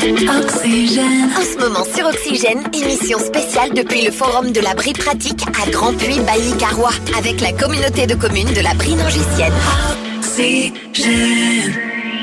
Oxygène. En ce moment sur Oxygène, émission spéciale depuis le forum de la Brie pratique à Grand-Puy-Bailly-Carrois avec la communauté de communes de la Brie Nangicienne. Oxygène.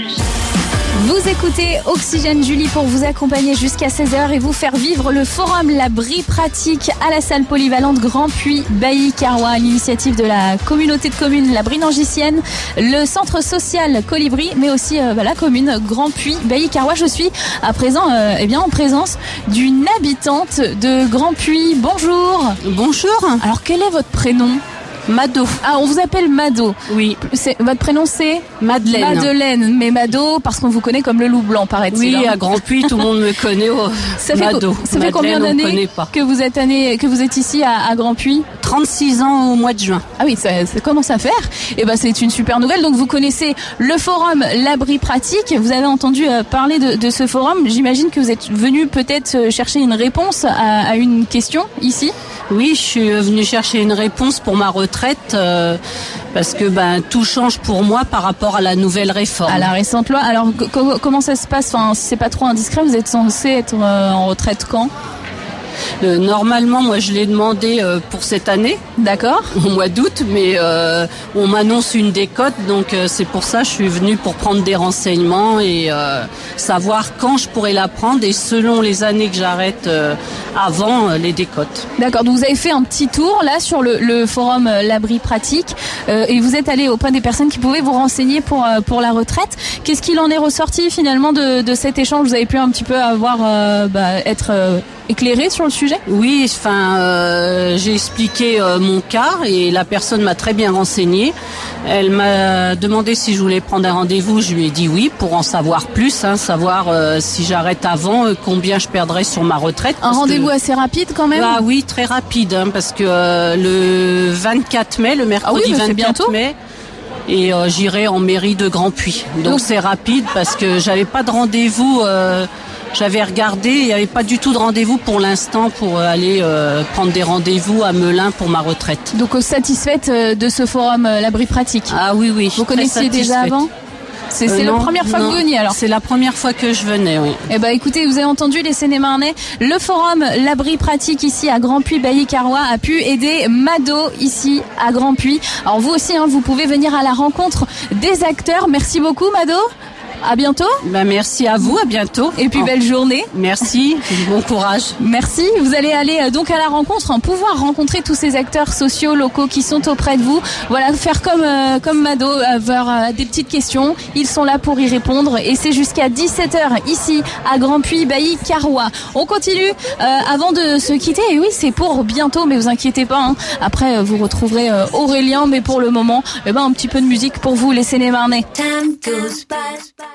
Vous écoutez Oxygène Julie pour vous accompagner jusqu'à 16h et vous faire vivre le forum La Brie pratique à la salle polyvalente Grand-Puy-Bailly-Carrois, l'initiative de la communauté de communes La Brie Nangicienne, le centre social Colibri, mais aussi la commune Grand-Puy-Bailly-Carrois. Je suis à présent en présence d'une habitante de Grand-Puy. Bonjour. Bonjour. Alors quel est votre prénom ? Mado. Ah, on vous appelle Mado. Oui. Votre prénom c'est Madeleine. Madeleine, mais Mado parce qu'on vous connaît comme le loup blanc, paraît-il. Oui, à Grand-Puy, tout le monde me connaît. Mado. Ça fait combien d'années que vous êtes ici à Grand-Puy ? 36 ans au mois de juin. Ah oui, ça commence à faire. Et ben c'est une super nouvelle. Donc vous connaissez le forum La Brie pratique. Vous avez entendu parler de ce forum. J'imagine que vous êtes venu peut-être chercher une réponse à une question ici. Oui, je suis venue chercher une réponse pour ma retraite parce que tout change pour moi par rapport à la nouvelle réforme. À la récente loi. Alors comment ça se passe ? Enfin, si c'est pas trop indiscret, vous êtes censé être en retraite quand ? Normalement, moi, je l'ai demandé pour cette année. D'accord. Au mois d'août, mais on m'annonce une décote, donc c'est pour ça que je suis venue pour prendre des renseignements et savoir quand je pourrais la prendre et selon les années que j'arrête avant les décotes. D'accord. Donc vous avez fait un petit tour là sur le forum La Brie pratique et vous êtes allé auprès des personnes qui pouvaient vous renseigner pour la retraite. Qu'est-ce qu'il en est ressorti finalement de cet échange ? Vous avez pu un petit peu être éclairé sur le sujet ? Oui, j'ai expliqué mon cas et la personne m'a très bien renseigné. Elle m'a demandé si je voulais prendre un rendez-vous. Je lui ai dit oui pour en savoir plus, savoir si j'arrête avant, combien je perdrais sur ma retraite. Un rendez-vous assez rapide quand même ? Ah oui, très rapide, parce que le 24 mai, le mercredi 24 mai, et j'irai en mairie de Grand-Puy. Donc c'est rapide parce que j'avais pas de rendez-vous. J'avais regardé, il n'y avait pas du tout de rendez-vous pour l'instant pour aller prendre des rendez-vous à Melun pour ma retraite. Donc satisfaite de ce forum La Brie pratique ? Ah oui. Vous connaissiez déjà avant ? C'est la première fois que vous veniez alors ? C'est la première fois que je venais, oui. Eh ben écoutez, vous avez entendu les Sénémarnais, le forum La Brie pratique ici à Grand-Puy-Bailly-Carrois a pu aider Mado ici à Grand-Puy. Alors vous aussi, vous pouvez venir à la rencontre des acteurs. Merci beaucoup Mado. À bientôt. Merci à vous, à bientôt. Et puis belle journée. Merci, bon courage. Merci. Vous allez aller donc à la rencontre, pouvoir rencontrer tous ces acteurs sociaux locaux qui sont auprès de vous. Voilà, faire comme Mado, avoir des petites questions. Ils sont là pour y répondre et c'est jusqu'à 17h ici à Grand-Puy-Bailly-Carrois. On continue avant de se quitter. Et oui, c'est pour bientôt, mais vous inquiétez pas. Après, vous retrouverez Aurélien, mais pour le moment, un petit peu de musique pour vous, les Sénémarnais. Time goes by.